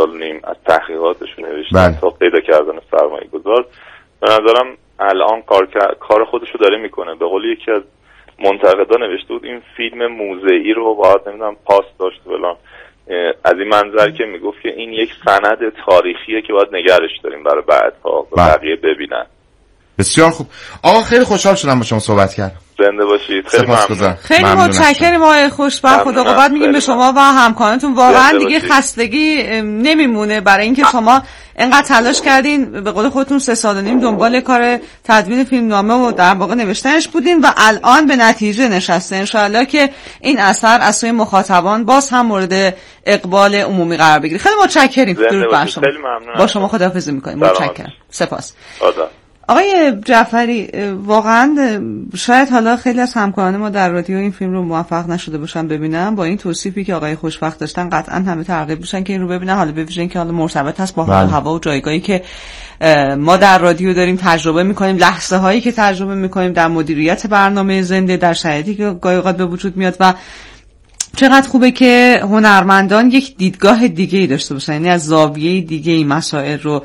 سال و نیم از تحقیقاتشون نوشتن تا پیدا کردن سرمایه گذار. به نظرم الان کار خودشو داره میکنه. به قول یکی از منتقدا نوشته بود این فیلم موزه‌ای رو باید نمیدونم پاس داشت فلان، از این منظر که میگفت که این یک سند تاریخیه که باید نگرش داریم برای بعدها بقیه ببینن. بسیار خوب آقا، خیلی خوشحال شدم با شما صحبت کردم. زنده باشید. خیلی ممنون. خیلی متشکرم آقای خوشبخت. خدا قوت میگیم به شما و همکارانتون. واقعا دیگه خستگی نمیمونه برای اینکه شما اینقدر تلاش کردین، به قول خودتون 3 سال و نیم دنبال کار تدوین فیلمنامه و در واقع نوشتنش بودین و الان به نتیجه نشسته. انشاءالله که این اثر از سوی مخاطبان باز هم مورد اقبال عمومی قرار بگیره. خیلی متشکریم. درود بر شما. خیلی ممنون. با شما خداحافظی می‌کنیم. متشکرم. سپاس. خدا. آقای جعفری، واقعا شاید حالا خیلی از همکاران ما در رادیو این فیلم رو موفق نشده باشن ببینن، با این توصیفی که آقای خوشبخت داشتن قطعا همه ترغیب میشن که این رو ببینن. حالا ببینن که حالا مرتبط هست با هوا و جایگاهی که ما در رادیو داریم تجربه میکنیم، لحظه هایی که تجربه میکنیم در مدیریت برنامه زنده، در شرایطی که گاهی اوقات به وجود میاد و چقدر خوبه که هنرمندان یک دیدگاه دیگه‌ای داشته باشن، یعنی از زاویه دیگه‌ای مسائل رو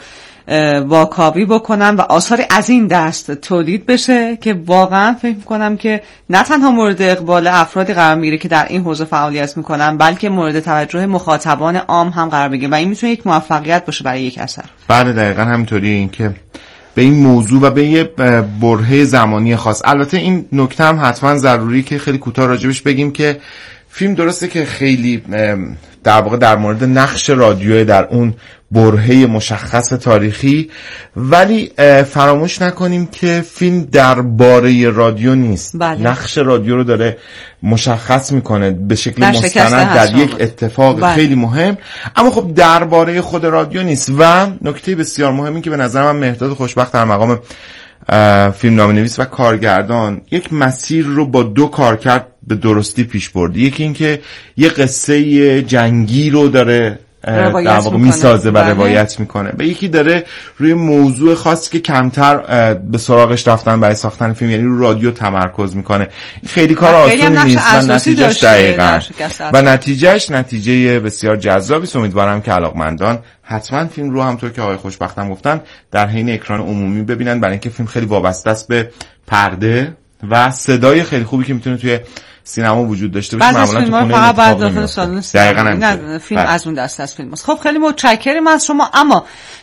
واکاوی بکنن و آثاری از این دست تولید بشه که واقعا فکر می‌کنم که نه تنها مورد اقبال افرادی قرار میگیره که در این حوزه فعالیت میکنن، بلکه مورد توجه مخاطبان عام هم قرار بگیره و این میتونه یک موفقیت باشه برای یک اثر. بله دقیقاً همینطوریه. این که به این موضوع و به یه برهه زمانی خاص، البته این نکته هم حتما ضروری که خیلی کوتاه راجبش بگیم که فیلم درسته که خیلی در واقع در مورد نقش رادیو در اون برهه مشخص تاریخی، ولی فراموش نکنیم که فیلم درباره رادیو نیست. بله. نقش رادیو رو داره مشخص میکنه به شکل مستند در یک اتفاق خیلی مهم، اما خب درباره خود رادیو نیست. و نکته بسیار مهمی که به نظر من مهرداد خوشبخت در مقام فیلمنامه‌نویس و کارگردان یک مسیر رو با 2 کارکرد به درستی پیش برد. یکی این که یه قصه جنگی رو داره در واقع میسازه و روایت میکنه، و یکی داره روی موضوع خاصی که کمتر به سراغش رفتن برای ساختن فیلم، یعنی رو رادیو تمرکز میکنه. خیلی کار آسونی نیست و نتیجهش دقیقاً و نتیجه بسیار جذابی است. امیدوارم که علاقمندان حتما فیلم رو همونطور که آقای خوشبختم گفتن در حین اکران عمومی ببینن، برای اینکه فیلم خیلی وابسته است به پرده و صدای خیلی خوبی که میتونه توی سینما وجود داشته باشه. معمولا تو خونه فقط بعد داخل سالن دقیقاً فیلم از اون دسته از فیلم است. خب خیلی متشکرم از شما. اما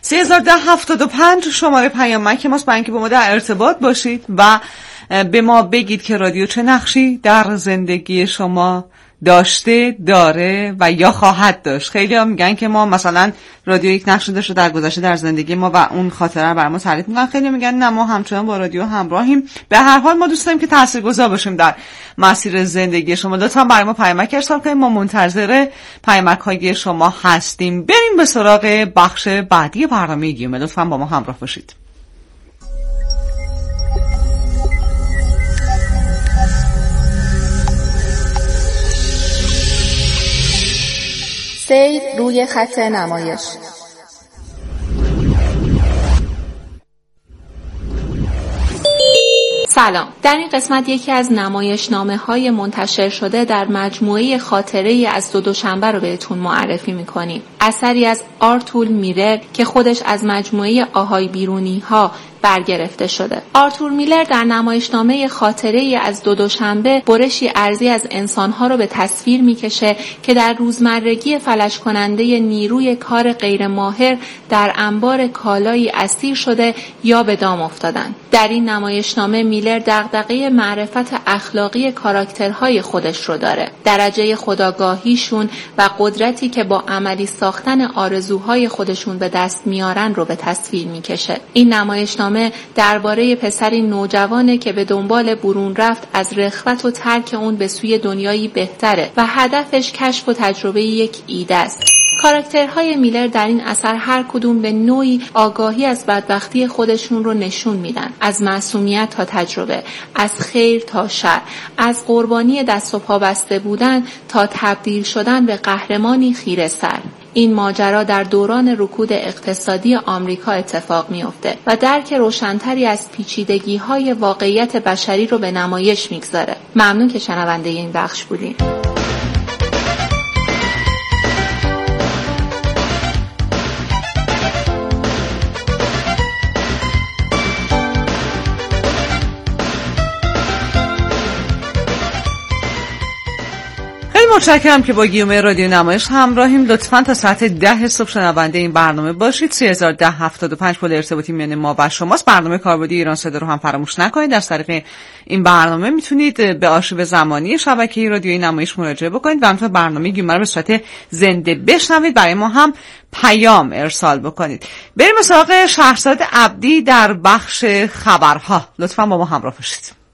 301075 شماره پیامک ماست برای اینکه با ما در ارتباط باشید و به ما بگید که رادیو چه نقشی در زندگی شما داشته، داره و یا خواهد داشت. خیلی ها میگن که ما مثلا رادیو یک نقش داشته در گذشته در زندگی ما و اون خاطره رو برای ما تعریف میکنن. خیلی میگن نه ما همچنان با رادیو همراهیم. به هر حال ما دوست داریم که تاثیرگذار باشیم در مسیر زندگی شما. لطفا برای ما پیامک ارسال کنید، ما منتظر پیامک های شما هستیم. بریم به سراغ بخش بعدی برنامه گیومه. لطفا با ما همراه باشید. سیر روی خط نمایش. سلام. در این قسمت یکی از نمایشنامه‌های منتشر شده در مجموعه خاطره‌ای از دوشنبه رو بهتون معرفی می‌کنیم. اثری از آرتور میلر که خودش از مجموعه آهای بیرونی‌ها برگرفته شده. آرتور میلر در نمایشنامه خاطره‌ای از دوشنبه برشی ارضی از انسان‌ها رو به تصویر می‌کشه که در روزمرگی فلج کننده نیروی کار غیر ماهر در انبار کالایی اسیر شده یا به دام افتادن. در این نمایشنامه میلر دغدغه معرفت اخلاقی کاراکترهای خودش رو داره. درجه خودآگاهیشون و قدرتی که با عملی ساختن آرزوهای خودشون به دست میارن رو به تصویر می‌کشه. این نمایشنامه درباره پسری نوجوانه که به دنبال برون رفت از رخوت و ترک اون به سوی دنیایی بهتره و هدفش کشف و تجربه یک ایده است. کاراکترهای میلر در این اثر هر کدوم به نوعی آگاهی از بدبختی خودشون رو نشون میدن، از معصومیت تا تجربه، از خیر تا شر، از قربانی دست و پا بسته بودن تا تبدیل شدن به قهرمانی خیره سر. این ماجرا در دوران رکود اقتصادی آمریکا اتفاق میفته و درک روشنتری از پیچیدگی‌های واقعیت بشری رو به نمایش میگذاره. ممنون که شنونده این بخش بودین. متشکرم که با گیومه رادیو نمایش همراهیم. لطفاً تا ساعت 10 صبح شنونده این برنامه باشید. 301075 پل ارتباطی میان ما و شماست. برنامه کاربردی ایران صدا رو هم فراموش نکنید. از طریق این برنامه میتونید به آرشیو زمانی شبکه رادیویی نمایش مراجعه بکنید و همینطور برنامه گیومه رو به صورت زنده بشنوید. برای ما هم پیام ارسال بکنید. بریم سراغ شهرزاد عبدی در بخش خبرها. لطفاً با ما همراه باشید.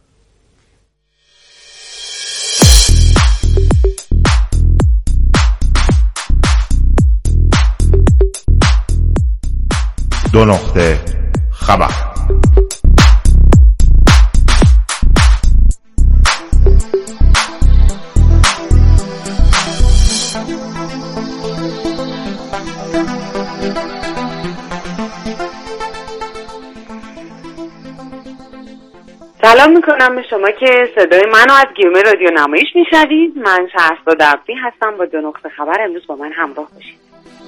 دو نقطه خبر. سلام میکنم به شما که صدای منو از گیومه رادیو نمایش میشنوید. من شهرزاد عبدی هستم. با دو نقطه خبر امروز با من همراه باشید.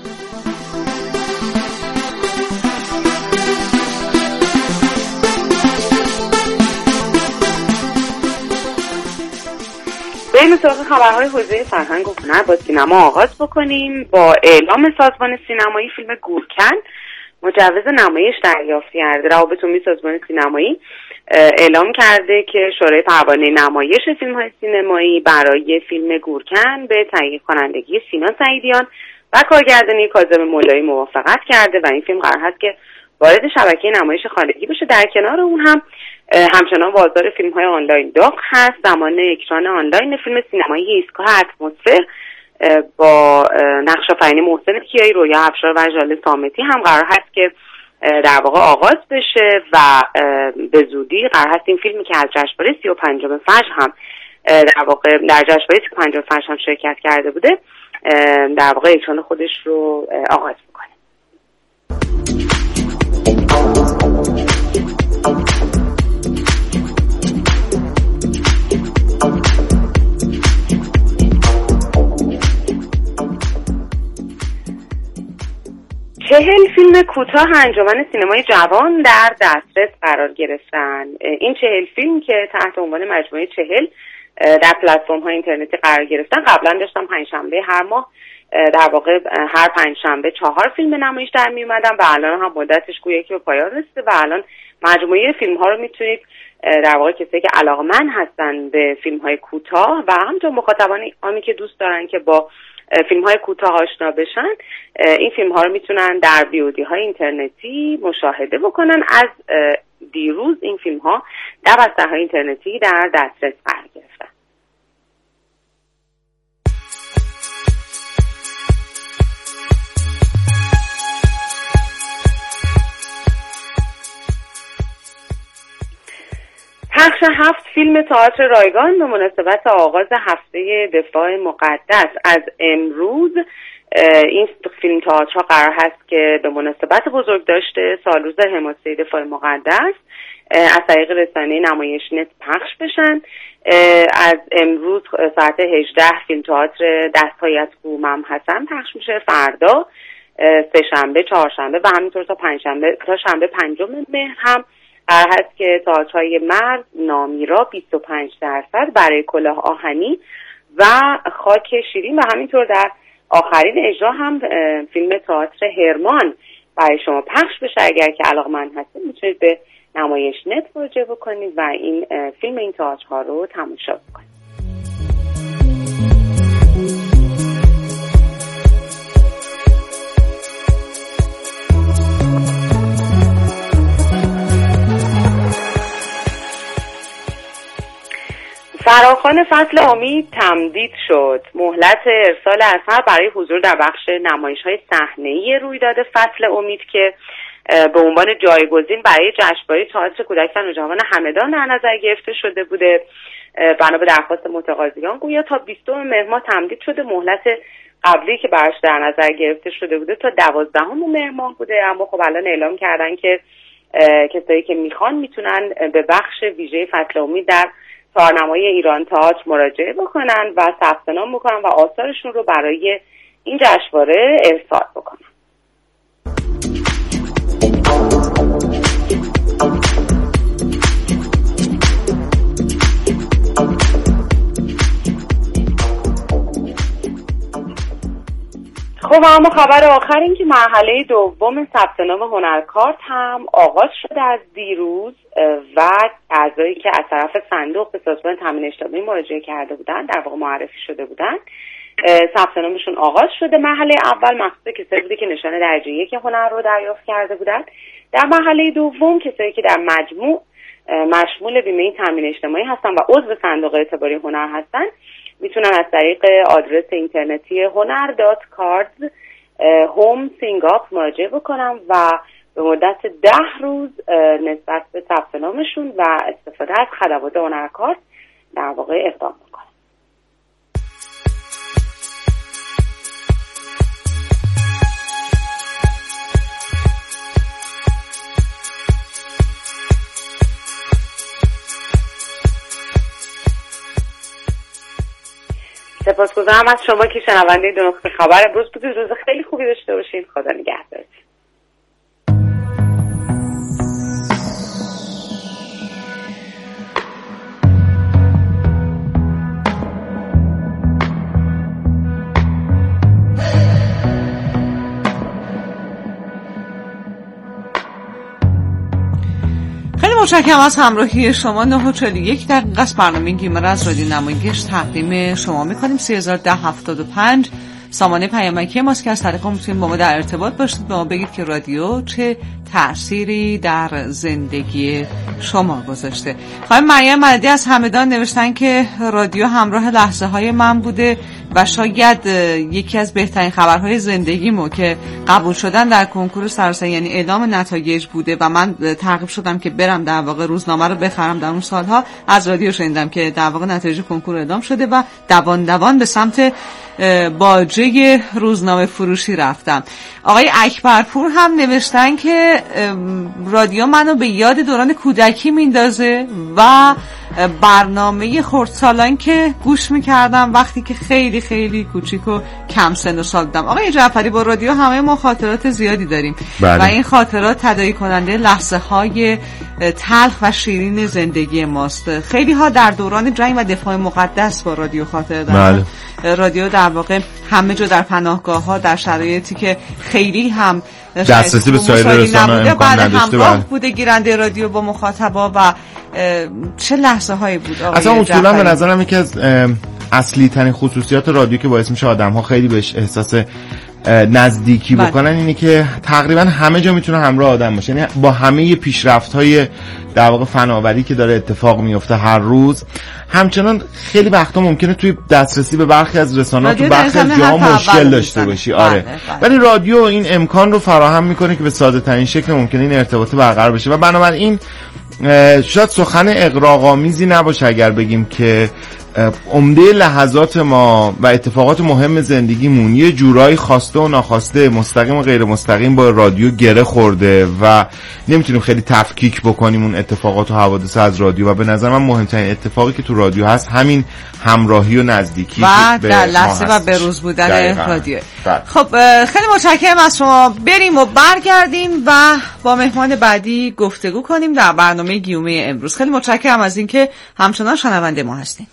بریم سراغ خبرهای حوزه فرهنگ و هنر. با سینما آغاز بکنیم. با اعلام سازمان سینمایی فیلم گورکن مجوز نمایش دریافت کرده. روابط عمومی سازمان سینمایی اعلام کرده که شورای پروانه نمایش فیلم‌های سینمایی برای فیلم گورکن به تهیه کنندگی سینا سعیدیان و کارگردانی کاظم مولایی موافقت کرده و این فیلم قرار هست که وارد شبکه نمایش خانگی بشه. در کنار اون هم همچنان بازار فیلم‌های آنلاین داغ هست. زمان اکران آنلاین فیلم سینمایی ایستگاه اتمسفر با نقش آفرینی محسن کیایی، رویا افشار و ژاله صامتی هم قرار هست که در واقع آغاز بشه و به زودی قرار هست این فیلمی که از جشنواره 35 فجر هم در واقع در جشنواره 35 فجر هم شرکت کرده بوده در واقع اکران خودش رو آغاز میکنه. 40 فیلم کوتاه انجمن سینمای جوان در دسترس قرار گرفتن. این 40 فیلم که تحت عنوان مجموعه 40 در پلتفرم‌های اینترنتی قرار گرفتن. قبلا داشتم پنجشنبه هر ماه در واقع هر پنجشنبه 4 فیلم به نمایش در می اومدن و الان هم مدتش گویا که به پایان رسیده و الان مجموعه فیلم‌ها رو میتونید در واقع کسایی که علاقه‌مند هستن به فیلم‌های کوتاه و همونطور مخاطبانی که دوست دارن که با فیلم‌های کوتاه آشنا بشن این فیلم‌ها رو میتونن در VOD-های اینترنتی مشاهده بکنن. از دیروز این فیلم‌ها در بسترهای اینترنتی در دسترس قرار گرفتن. پخش 7 فیلم تئاتر رایگان به مناسبت آغاز هفته دفاع مقدس از امروز. این فیلم تئاترها قرار هست که به مناسبت بزرگداشت سالروز حماسه دفاع مقدس از طریق رسانه نمایش نت پخش بشن. از امروز ساعت 18 فیلم تئاتر دست‌های از کومم حسن پخش میشه. فردا سه‌شنبه، چهارشنبه و همینطور تا شنبه 5 مهر هم قرار هست که تئاترهای مرد نامیرا 25% برای کلاه آهنی و خاک شیرین و همینطور در آخرین اجرا هم فیلم تئاتر هرمان برای شما پخش بشه. اگر که علاقه‌مند هستید میتونید به نمایش نت مراجعه بکنید و این فیلم این تئاترها رو تماشا بکنید. فراخوان فصل امید تمدید شد. مهلت ارسال اثر برای حضور در بخش نمایش‌های صحنه‌ای رویداد فصل امید که به عنوان جایگزین برای جشنواره تئاتر کودک و نوجوان همدان در نظر گرفته شده بوده، بنا به درخواست متقاضیان گویا تا 20 مهر ماه تمدید شده. مهلت قبلی که براش در نظر گرفته شده بوده تا 12 مهر ماه بوده، اما خب الان اعلام کردن که کسایی که میخوان میتونن به بخش ویژه فصل امید در تارنمای ایران تئاتر مراجعه بکنن و ثبت نام بکنن و آثارشون رو برای این جشنواره ارسال بکنن. خب اما خبر آخر این که مرحله دوم ثبت نام هنرکارت هم آغاز شده از دیروز و اعضایی که از طرف صندوق به سازمان تامین اجتماعی مراجعه کرده بودن، در واقع معرفی شده بودن، ثبت نامشون آغاز شده. مرحله اول مخصوص کسایی بوده که نشان درجه 1 هنر رو دریافت کرده بودن. در مرحله دوم کسایی که در مجموع مشمول بیمه تامین اجتماعی هستن و عضو صندوق اعتباری هنر هستن میتونن از طریق آدرس اینترنتی honar.cards home singap مراجعه بکنن و به مدت 10 روز نسبت به ثبت نامشون و استفاده از خدمات هنرکارت در واقع اقدام بکنن. سپاسگزارم از شما که شنونده دو نقطه خبر امروز بودید. روز خیلی خوبی داشته باشید. خدا نگهدارتون. متشکرم از همراهی شما. 9:41 دقیقه است. برنامه گیمر از رادیو نمایش تقدیم شما می‌کنیم. 301075 سامانه پیامکی ماست که از طریق اون میتونید با ما در ارتباط باشید، به ما بگید که رادیو چه تأثیری در زندگی شما گذاشته. خانم مریم مددی از همدان نوشتن که رادیو همراه لحظه‌های من بوده و شاید یکی از بهترین خبرهای زندگیمو که قبول شدن در کنکور سراسری یعنی اعلام نتایج بوده و من ترغیب شدم که برم در واقع روزنامه رو بخرم. در اون سالها از رادیو شنیدم که در واقع نتایج کنکور اعلام شده و دوان به سمت باجه روزنامه فروشی رفتم. آقای اکبرپور هم نوشتن که رادیو منو به یاد دوران کودکی میندازه و برنامه خردسالان که گوش میکردم وقتی که خیلی خیلی کوچیک و کم سن و سال بودم. آقای جعفری، با رادیو همه ما خاطرات زیادی داریم و این خاطرات تداعی کننده لحظه های تلخ و شیرین زندگی ماست. خیلی ها در دوران جنگ و دفاع مقدس با رادیو خاطره دارن. رادیو در واقع همه جا در پناهگاه ها در شرایطی که خیلی هم دسترسی به سایر رسانه‌ها امکان نداشته بوده گیرنده رادیو با مخاطبا و چه لحظه هایی بود. اصلا اصولا به نظرم یکی از اصلی ترین خصوصیات رادیو که باعث میشه آدم ها خیلی بهش احساس نزدیکی بکنن اینه که تقریبا همه جا میتونه همراه آدم باشه، یعنی با همه پیشرفت‌های در واقع فناوری که داره اتفاق میفته هر روز، همچنان خیلی وقتا ممکنه توی دسترسی به برخی از رسانه‌ها تو برخی از جاها مشکل داشته باشی. آره، ولی رادیو این امکان رو فراهم میکنه که به ساده‌ترین شکل ممکنه این ارتباط برقرار بشه و بنابراین شاید سخن اغراق‌آمیزی نباشه اگر بگیم که عمده لحظات ما و اتفاقات مهم زندگیمون یه جورایی خواسته و ناخواسته، مستقیم و غیر مستقیم با رادیو گره خورده و نمیتونیم خیلی تفکیک بکنیم اون اتفاقات و حوادث از رادیو و به نظر من مهمترین اتفاقی که تو رادیو هست همین همراهی و نزدیکی و در لحظه و بروز بودن رادیو. خب خیلی متشکرم از شما. بریم و برگردیم و با مهمان بعدی گفتگو کنیم در برنامه گیومه امروز. خیلی متشکرم از اینکه همچنان شنونده ما هستین.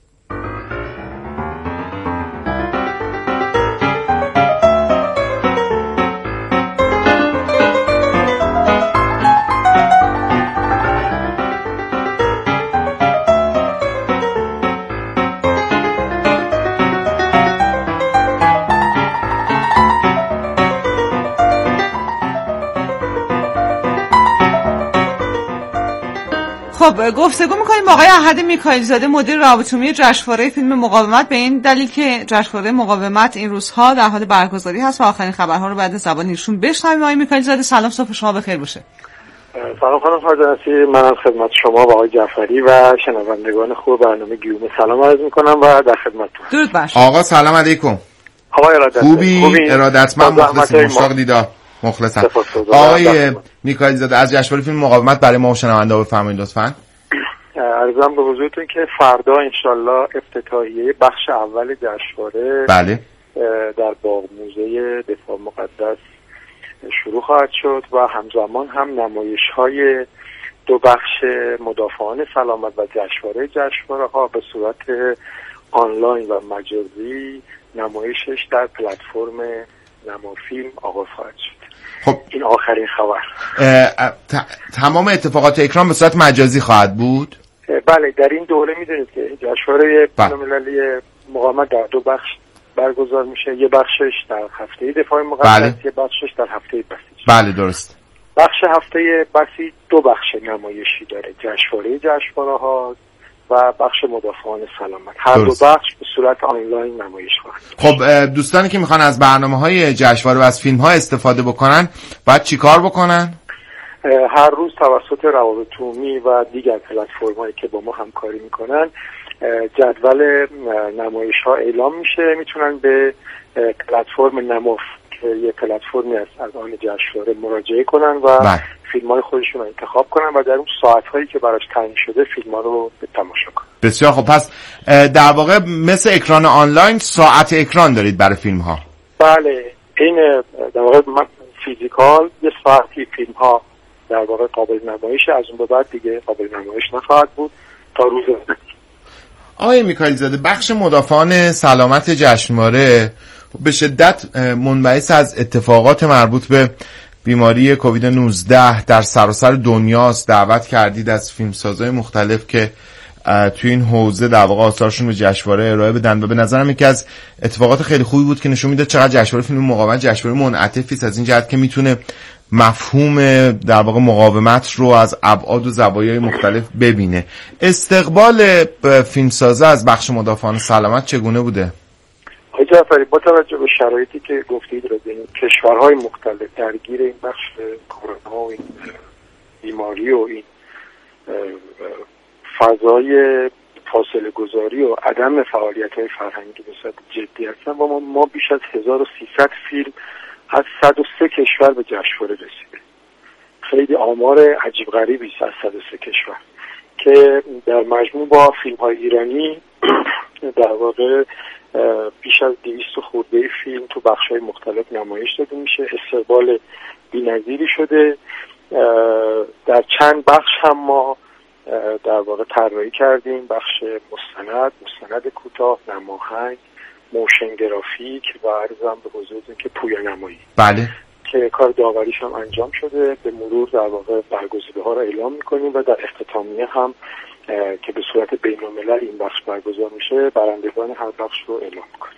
خب گفتگو میکنیم با آقای احد میکائیل زاده، مدیر روابط عمومی جشنواره فیلم مقاومت، به این دلیل که جشنواره مقاومت این روزها در حال برگزاری هست و آخرین خبرها رو بعد از زبان ایشون بشنویم. آقای میکائیل زاده سلام، صبح شما بخیر باشه. سلام خانم خاردنسی، من از خدمت شما و آقای جعفری و شنوندگان خوب برنامه گیومه سلام عرض میکنم و در خدمتتون. درود بر شما. آقا سلام علیکم. آقای ارادت خوبی؟ ارادتمند، مخلصیم، مشتاق دیدار. مخلصم. آقای میکائیل زاده از جشنواره فیلم مقاومت برای ما شنونده بفرمایید لطفاً. عرضم به حضورتون که فردا انشالله افتتاحیه بخش اول جشنواره بله در باغ موزه دفاع مقدس شروع خواهد شد و همزمان هم نمایش‌های دو بخش مدافعان سلامت و جشنواره ها به صورت آنلاین و مجازی نمایشش در پلتفرم نما فیلم آغاز خواهد شد. خب این آخرین خبر. تمام اتفاقات اکران به صورت مجازی خواهد بود؟ بله، در این دوره میدونید که جشنواره بین‌المللی مقاومت در 2 بخش برگزار میشه. یه بخشش در هفته دفاع مقدس، یه بخشش در هفته بسیج. بله درست. بخش هفته بسیج 2 بخش نمایشی داره، جشنواره جشنواره‌ها و بخش مدافعان سلامت. هر درست. 2 بخش به صورت آنلاین نمایش خواهند. خب دوستانی که میخوان از برنامه‌های جشنواره و از فیلم‌ها استفاده بکنن باید چی کار بکنن؟ هر روز توسط روابط عمومی و دیگر پلتفرم‌هایی که با ما همکاری میکنن جدول نمایش‌ها اعلام میشه. میتونن به پلتفرم نماف که یه پلتفرمی است از آن جشنواره مراجعه کنن و فیلم‌های خودشون رو انتخاب کنن و در اون ساعت‌هایی که براش تعیین شده فیلم‌ها رو به تماشا کنن. بسیار خب. پس در واقع مثل اکران آنلاین ساعت اکران دارید برای فیلم‌ها؟ بله، این در واقع فیزیکال یه ساعتی فیلم‌ها در واقع قابل نمایشه، از اون به بعد دیگه قابل نمایش نخواهد بود تا روز بعد. آقای میکائیل زاده، بخش مدافعان سلامت جشنواره به شدت منبعث از اتفاقات مربوط به بیماری کووید 19 در سراسر دنیاست. دعوت کردید از فیلمسازهای مختلف که توی این حوزه در واقع آثارشون به جشنواره ارائه بدن و به نظرم یکی از اتفاقات خیلی خوبی بود که نشون میده چقدر جشنواره فیلم مقاومت جشنواره منعطفی است، از این جهت که میتونه مفهوم در واقع مقاومت رو از ابعاد و زوایای مختلف ببینه. استقبال فیلمسازا از بخش مدافعان سلامت چگونه بوده؟ آقای جعفری، با توجه به شرایطی که گفتید رو ببینید، کشورهای مختلف درگیر این بخش کرونا و این بیماری و این فضای فاصله گذاری و عدم فعالیت‌های فرهنگی به صورت جدی هستن و ما بیش از 1300 فیلم از 103 کشور به جشنواره رسیده. خیلی آمار عجیب غریبی است از 103 کشور که در مجموع با فیلم‌های ایرانی در واقع بیش از 200 خورده فیلم تو بخش‌های مختلف نمایش داده میشه. استقبال بی‌نظیری شده. در چند بخش هم ما در واقع طراحی کردیم، بخش مستند کوتاه، نماهنگ، موشن گرافیک و عرضم به حضورتون که پویا نمایی. بله. که کار داوریش هم انجام شده. به مرور در واقع برگزیده‌ها رو اعلام می‌کنیم و در اختتامیه هم که به صورت بین‌الملل این بخش برگزار میشه برندگان هر بخش رو اعلام می‌کنیم.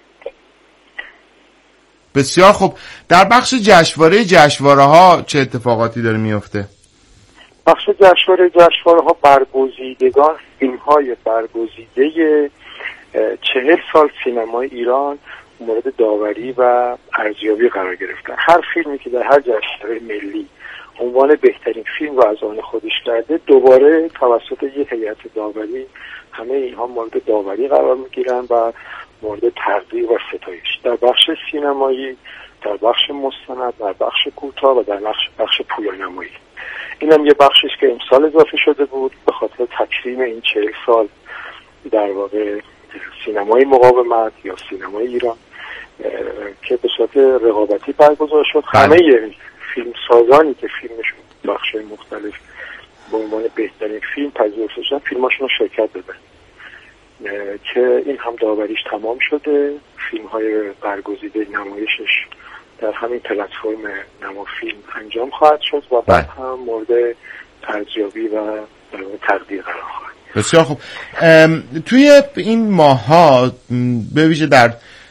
بسیار خوب. در بخش جشنواره‌ها چه اتفاقاتی داره میفته؟ بخش جشنواره‌ها برگزیدگان فیلم‌های برگزیده 40 سال سینمای ایران مورد داوری و ارزیابی قرار گرفتن. هر فیلمی که در هر جشنواره ملی عنوان بهترین فیلم رو از آن خودش کرده دوباره توسط یک هیئت داوری همه اینها مورد داوری قرار میگیرن و مورد تقدیر و ستایش در بخش سینمایی، در بخش مستند، در بخش کوتاه و در بخش پویانمایی. اینم یه بخشیش که امسال اضافه شده بود به خاطر تکریم این 40 سال در واقع سینمای مقاومت یا سینمای ایران که به صورت رقابتی برگزار شد. همه فیلم سازانی که فیلمشون بخش‌های مختلف به عنوان بهترین فیلم پذیرفته شدن فیلماشون رو شرکت دادن که این هم داوریش تمام شده. فیلم‌های برگزیده نمایشش در همین پلتفرم نما فیلم انجام خواهد شد و بعد هم مورد ارزیابی و تقدیر قرار خواهد. بسیار خوب. توی این ماه‌ها به ویژه در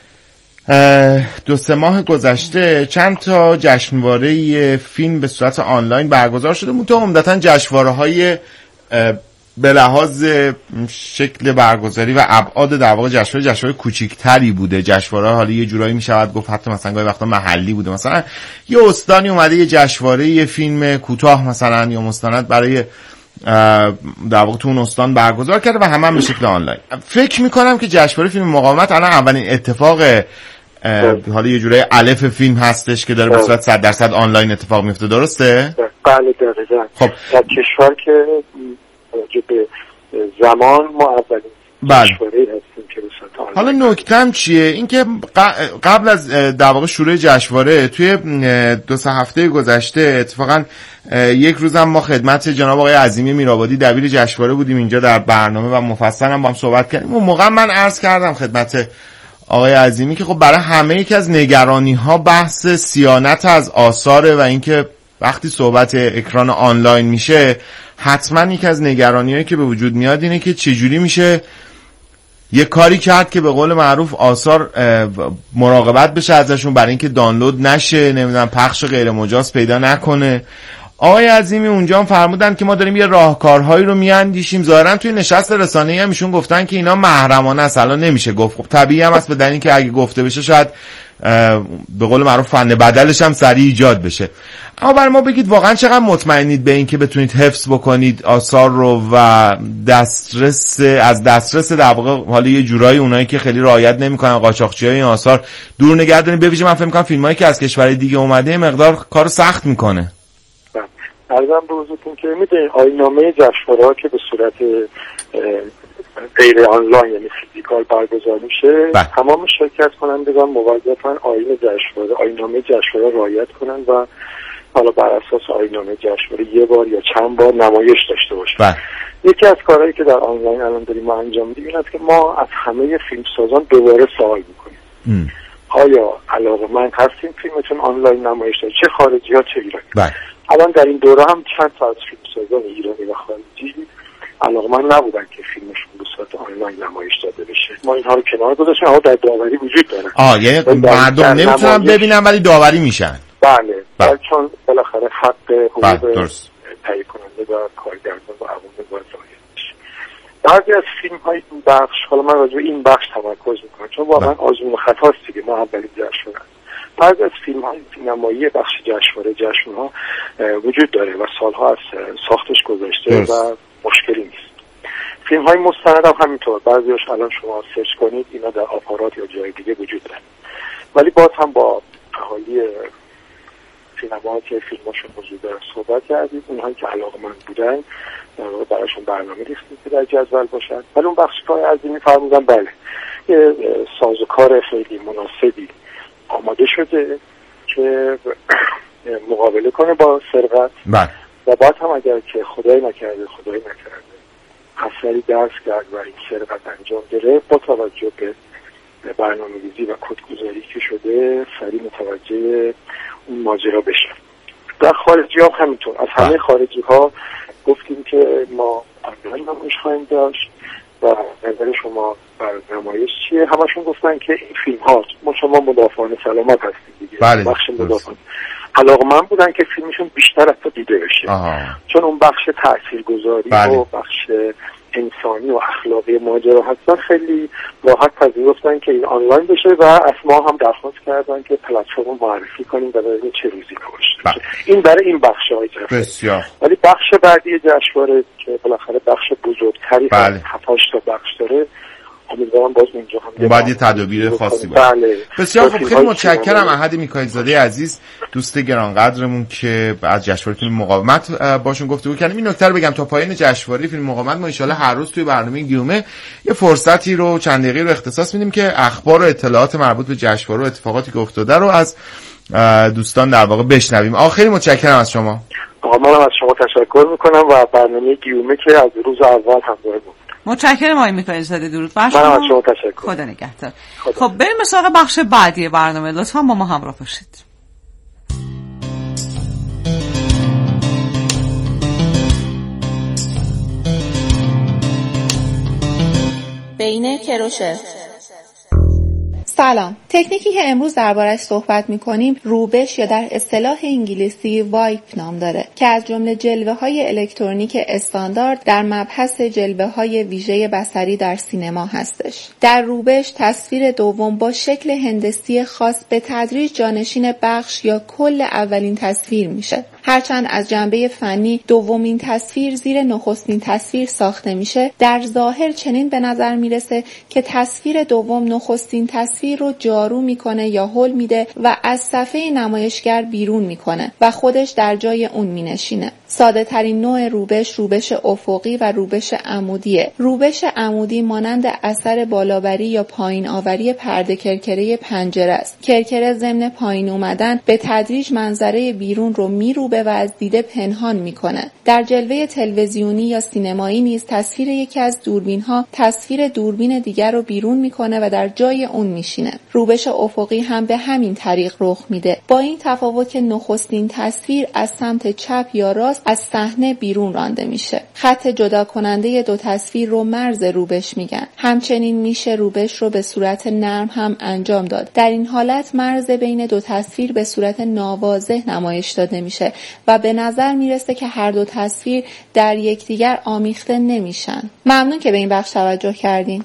2-3 ماه گذشته چند تا جشنواره فیلم به صورت آنلاین برگزار شده، منتها عمدتاً جشنواره‌های به لحاظ شکل برگزاری و ابعاد در واقع جشنواره کوچیک‌تری بوده. جشنواره حالا یه جورایی میشود گفت حتی مثلا گاهی وقتا محلی بوده، مثلا یه استانی اومده یه جشنواره یه فیلم کوتاه مثلا یا مستند برای در واقع تو اون استان برگزار کرده و هم به شکل آنلاین. فکر میکنم که جشنواره فیلم مقاومت الان اولین اتفاق حالا یه جورایی الف فیلم هستش که داره به صورت 100% آنلاین اتفاق میفته، درسته؟ بله دقیقاً. خب در کشور که به زمان ما اولین جشنواره هستیم که به صورت آنلاین. حالا نکته‌ام چیه؟ اینکه قبل از در واقع شروع جشنواره توی 2-3 هفته گذشته اتفاقاً یک روزم ما خدمت جناب آقای عظیمی میرآبادی دبیر جشنواره بودیم اینجا در برنامه و مفصلا با هم صحبت کردیم. اون موقع من عرض کردم خدمت آقای عظیمی که خب برای همه یکی از نگرانی‌ها بحث صیانت از آثاره و اینکه وقتی صحبت اکران آنلاین میشه حتما یکی از نگرانی‌هایی که به وجود میاد اینه که چجوری میشه یه کاری کرد که به قول معروف آثار مراقبت بشه ازشون برای اینکه دانلود نشه، نمیدونم پخش غیر مجاز پیدا نکنه. آقای عظیمی اونجا هم فرمودن که ما داریم یه راهکارهایی رو میاندیشیم. ظاهرا توی نشست رسانه‌ای هم ایشون گفتن که اینا محرمانه است، الان نمیشه گفت. خب طبیعی هم است، به دلیل اینکه اگه گفته بشه شاید به قول معروف فن بدلش هم سریع ایجاد بشه. اما برای ما بگید واقعا چقدر مطمئنید به این که بتونید حفظ بکنید آثار رو و از دسترس در واقع حالا یه جورایی اونایی که خیلی رعایت نمی‌کنن، قاچاقچیای این آثار دور نگه دارین؟ به ویژه من فکر می‌کنم فیلمایی که از کشورهای دیگه اومده مقدار کارو سخت میکنه. عرضم به حضورتون که میدونید آیین‌نامه جشنواره‌ها که به صورت غیر آنلاین یعنی فیزیکال برگزار میشه، تمام شرکت کنندگان موظفن آیین‌نامه جشنواره رعایت کنن و حالا بر اساس آیین‌نامه جشنواره یه بار یا چند بار نمایش داشته باشن. یکی از کارهایی که در آنلاین الان داریم ما انجام میدیم این است که ما از همه فیلمسازان دوباره سوال میکنیم آیا علاقه‌مند هستین فیلمتون آنلاین نمایش شه، چه خارجی ها چه ایرانی؟ الان در این دوره هم چند تا از فیلمسازان ایرانی و خارجی علاقه‌مند نبودن که فیلمشون به صورت آنلاین نمایش داده بشه. ما اینها رو کنار گذاشتیم، اما در داوری وجود داره. یعنی مردم نمیتونن ببینن ولی داوری میشن. بله. چون بالاخره حق حقوق تهیه کننده و کارگردان و عوامل باید رعایت بشه. بعضی از فیلم‌های این بخش، حالا من راجع به این بخش تمرکز میکنم چون واقعا آزمون و خطاست دیگه، ما اولین جشنواره. بعضی از فیلم‌های سینمایی بخش جشن‌ها وجود داره و سالها از ساختش گذشته و مشکلی نیست. فیلم‌های مستند هم همینطور، بعضی‌هاش الان شما سرچ کنید اینا در آپارات یا جای دیگه وجود داره. ولی باز هم با اهالی سینما که فیلماشون وجود داره صحبت کردید، اونهایی که علاقه‌مند بودن در واقع براشون برنامه ریختیم که در جدول باشن. ولی اون بخش کار عظیمی فرمودن بله یه سازوکار خیلی مناسبی آماده شده که مقابله کنه با سرقت و بعد هم اگر که خدای نکرده اثری درس کرد و این سرقت انجام گرفت با توجه به برنامه‌ریزی و کدگذاری که شده سریع متوجه اون ماجرا بشه. در خارجی ها همینطور، از همه خارجی ها گفتیم که ما آنلاین نمایش خواهیم داشت و نظر شما بر نمایش چیه؟ همشون گفتن که این فیلم ها شما مدافعان سلامت هستید دیگه، بخش مدافعان علاقه‌مند بودن که فیلمشون بیشتر حتی دیده بشه. چون اون بخش تاثیرگذاری و بخش انسانی و اخلاقی ماجرا هستن خیلی راحت پذیرفتن که این آنلاین بشه و از ما هم درخواست کردن که پلتفرم معرفی کنیم برای چه روزی باشه. این برای این بخش‌های جشنواره. ولی بخش بعدی جشنواره که بالاخره بخش بزرگتری 7-8 تا بخش داره، امیدوارم باز اونجا هم باید یه تدابیر خاصی باشه. بسیار خوب، خیلی متشکرم احد میکائیل زاده عزیز، دوست گرانقدرمون که از جشنواره فیلم مقاومت باشون گفتگو کردیم. این نکته رو بگم تا پایان جشنواره فیلم مقاومت ما ان شاءالله هر روز توی برنامه گیومه یه فرصتی رو چند دقیقه رو اختصاص میدیم که اخبار و اطلاعات مربوط به جشنواره و اتفاقاتی که افتاده رو از دوستان در واقع بشنویم. خیلی متشکرم از شما. منم از شما تشکر میکنم و برنامه گیومه که از روز اول همراه بود. متشکرم آقای میکائیل زاده، درود بر شما. من از شما تشکر. خدا نگهدار. خب بریم سراغ بخش بعدی برنامه، لطفاً با ما همراه باشید. بین کروشه. سلام. تکنیکی که امروز دربارش صحبت می‌کنیم روبش یا در اصطلاح انگلیسی وایپ نام داره که از جمله جلوه‌های الکترونیک استاندارد در مبحث جلوه‌های ویژه بصری در سینما هستش. در روبش تصویر دوم با شکل هندسی خاص به تدریج جانشین بخش یا کل اولین تصویر میشه. هرچند از جنبه فنی دومین تصویر زیر نخستین تصویر ساخته میشه، در ظاهر چنین به نظر میرسه که تصویر دوم نخستین تصویر رو جارو میکنه یا هل میده و از صفحه نمایشگر بیرون میکنه و خودش در جای اون مینشینه. ساده ترین نوع روبش افقی و روبش عمودیه. روبش عمودی مانند اثر بالابری یا پایین آوری پرده کرکره پنجره است. کرکره ضمن پایین اومدن به تدریج منظره بیرون رو میروبه و از دیده پنهان میکنه. در جلوه تلویزیونی یا سینمایی نیز تصویر یکی از دوربین‌ها تصویر دوربین دیگر رو بیرون میکنه و در جای اون میشینه. روبش افقی هم به همین طریق رخ میده، با این تفاوت که نخستین تصویر از سمت چپ یا راست از صحنه بیرون رانده میشه. خط جدا کننده دو تصویر رو مرز روبش میگن. همچنین میشه روبش رو به صورت نرم هم انجام داد. در این حالت مرز بین دو تصویر به صورت ناواضح نمایش داده میشه و به نظر میرسه که هر دو تصویر در یکدیگر آمیخته نمیشن. ممنون که به این بخش توجه کردین.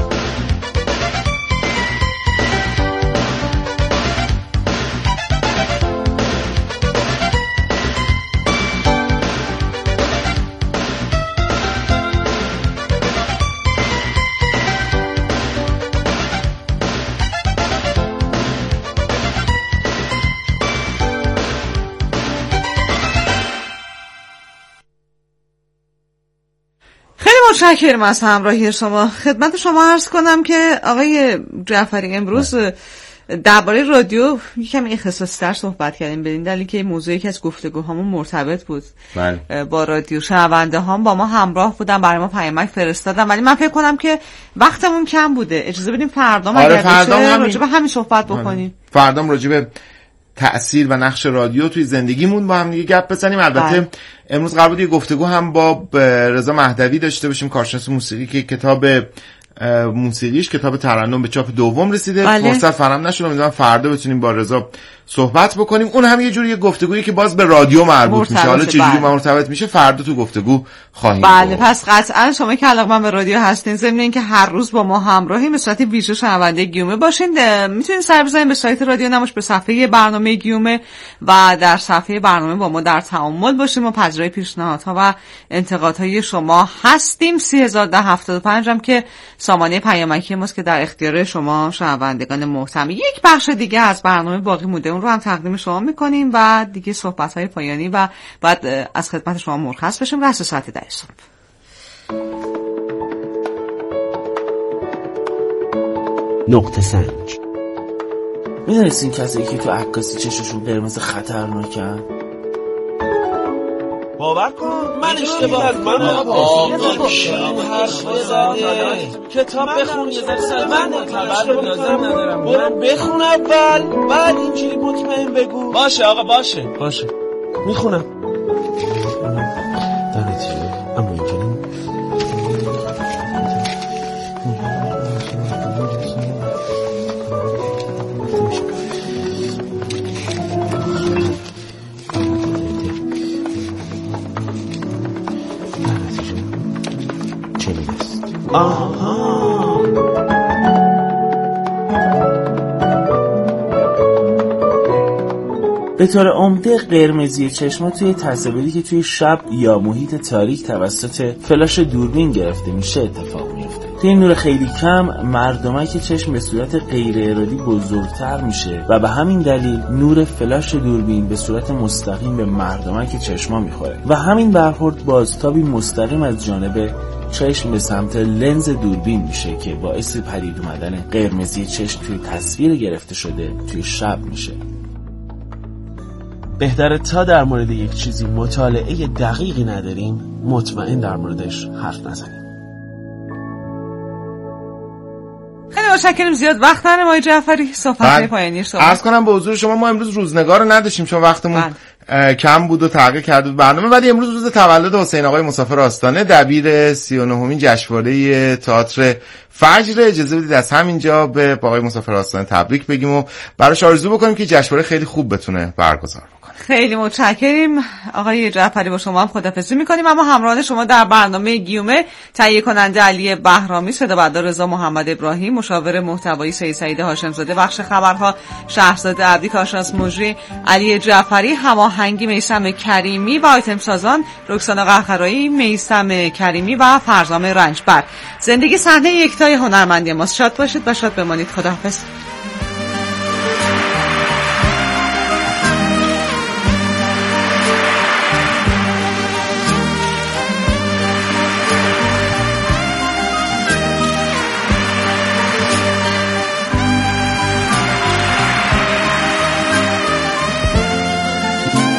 متشکرم از همراهی شما. خدمت شما عرض کنم که آقای جعفری امروز درباره رادیو یکم خصوصی‌تر صحبت کردیم، به این دلیل که موضوعی که از گفتگوهامون مرتبط بود با رادیو. شنونده هم با ما همراه بودن، برای ما پیامک فرستادن، ولی من فکر کنم که وقتمون کم بوده. اجازه بدیم فردا راجع به همین صحبت بکنیم. فردا راجع به تأثیر و نقش رادیو توی زندگیمون با هم دیگه گپ بزنیم. البته امروز قرار بود یه گفتگو هم با رضا مهدوی داشته باشیم، کارشناس موسیقی، که کتاب موسیقیش، کتاب ترنم، به چاپ دوم رسیده. فرصت فراهم نشد، امیدوارم فردا بتونیم با رضا صحبت بکنیم. اون هم یه جوری گفتگویی که باز به رادیو مربوط میشه. حالا چجوری مرتبط میشه فردا تو گفتگو خواهیم بود. پس قطعا شما که علاقه‌مند به رادیو هستین، ضمن اینکه هر روز با ما همراهی به صورت ویژه شنونده گیومه باشین، میتونین سر بزنین به سایت رادیو نماش، به صفحه برنامه گیومه و در صفحه برنامه با ما در تعامل باشیم. ما پذیرای پیشنهادها و انتقادهای شما هستیم. 301075 هم که سامانه پیامکی ماست که در اختیار شما شنوندگان محترم. یک بخش دیگه از برنامه باقی مونده، اون رو هم تقدیم شما میکنیم و دیگه صحبت‌های پایانی و بعد از خدمت شما مرخص بشیم. رس ساعت 10 صبح. نقطه سنج. میدونستین کسایی که تو عکاسی چششون قرمز خطرناکن؟ باور کن من اشتباه از من کتاب بخون یه ذره من اشتباه ندارم. برو بخون اول بعد اینجوری مطمئن بگو. باشه آقا باشه میخونم. اما اینجوری به طور عمده قرمزی چشما توی تصاویری که توی شب یا محیط تاریک توسط فلاش دوربین گرفته میشه اتفاق میفته. توی نور خیلی کم مردمک چشم به صورت غیر ارادی بزرگتر میشه و به همین دلیل نور فلاش دوربین به صورت مستقیم به مردمک چشما میخوره و همین برخورد بازتابی مستقیم از جانب چشم به سمت لنز دوربین میشه که باعث پدید اومدن قرمزی چشم توی تصویر گرفته شده توی شب میشه. بهتره تا در مورد یک چیزی مطالعه دقیقی نداریم مطمئن در موردش حرف نزنیم. خیلی متشکرم. زیاد وقت نداریم آقای جعفری، صحبت پایانی شما. عرض کنم به حضور شما ما امروز روزنگار رو نداشتیم چون وقتمون کم بود و تغییر کرد بود برنامه، ولی امروز روز تولد حسین آقای مسافر آستانه، دبیر 39مین جشنواره تئاتر فجر. اجازه بدید از همینجا به آقای مسافر آستانه تبریک بگیم و براش آرزو بکنیم که جشنواره خیلی خوب بتونه برگزار بکنه. خیلی متشکریم آقای جعفری، با شما هم خداحافظی می‌کنیم. اما همراهان شما در برنامه گیومه تهیه کننده علی بهرامی، صدابردار رضا محمد ابراهیم، مشاور محتوایی سعید هاشمزاده، بخش خبرها شهرزاد عبدی، کارشناس مجری علی جعفری، هماهنگی میثم کریمی و آیتم سازان رکسانا قهقرایی، میثم کریمی و فرزام رنجبر. زندگی صحنه یکتای هنرمندی ماست. شاد باشید و شاد بمانید. خداحافظ.